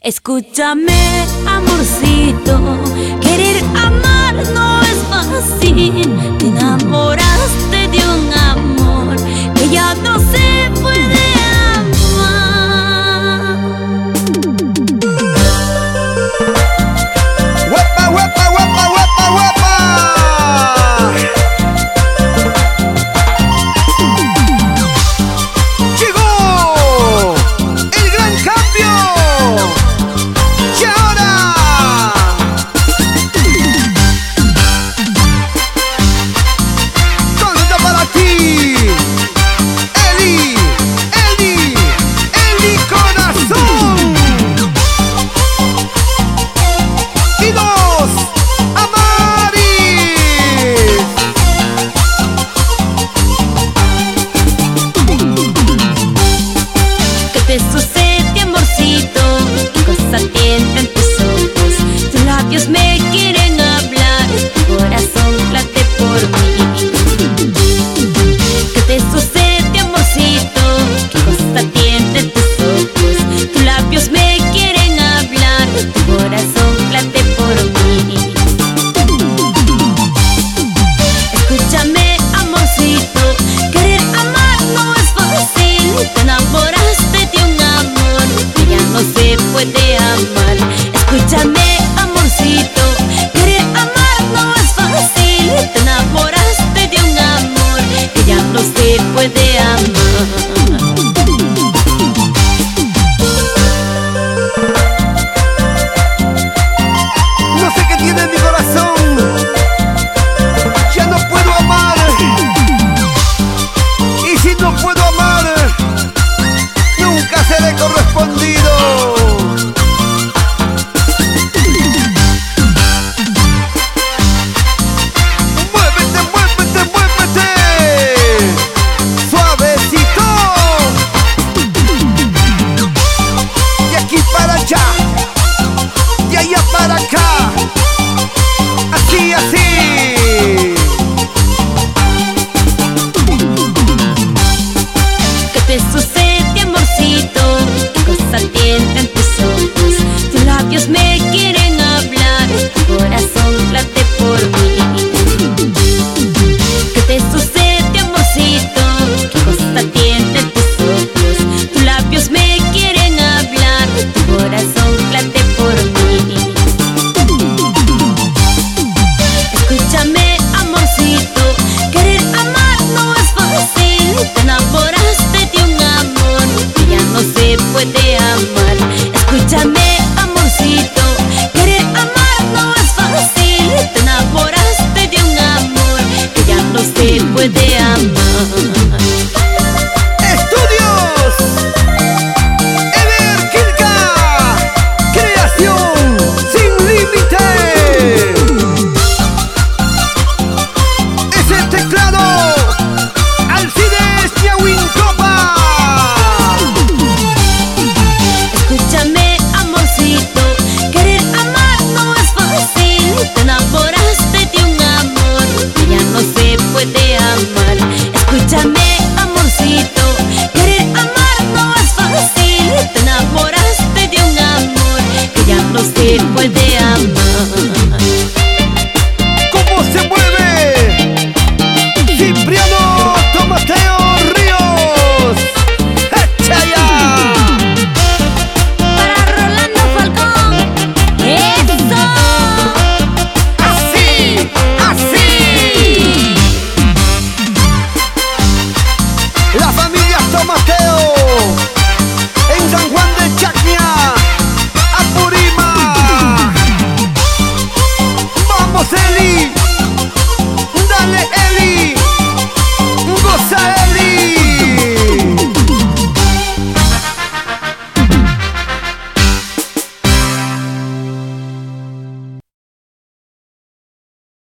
Escúchame, amorcito, querer amar no es fácil. Te enamoraste de un amor que ya no se puede amar. ¡Huepa, huepa, huepa, huepa, huepa! ¡Llegó el gran cambio! ¡Y ahora! ¡Canta para ti! ¡Eli! ¡Eli! ¡Eli Corazón! ¡Y dos! ¡Amaris! ¿Qué te sucede, amorcito? ¿Qué cosa tienen tus ojos? Tus labios me quieren hablar, tu corazón late por mí. ¿Qué te sucede, amorcito? ¿Qué cosa tienen tus ojos? Tus labios me quieren hablar, tu corazón late por mí. Escúchame, amorcito, querer amar no es fácil. Te enamoraste de un amor que ya no se puede amar. Escúchame, amorcito, querer amar no es fácil. Te enamoraste de un amor que ya no se puede amar. No sé qué tiene en mi corazón. Ya no puedo amar. Y si no puedo amar, nunca seré correspondido. Muévete, muévete, muévete. Suavecito. De aquí para allá. De allá para acá. Así, así. ¿Qué te sucede, amorcito? ¿Qué cosa tienen tus ojos? Tus labios me quieren hablar, tu corazón late por mí. ¿Qué te sucede?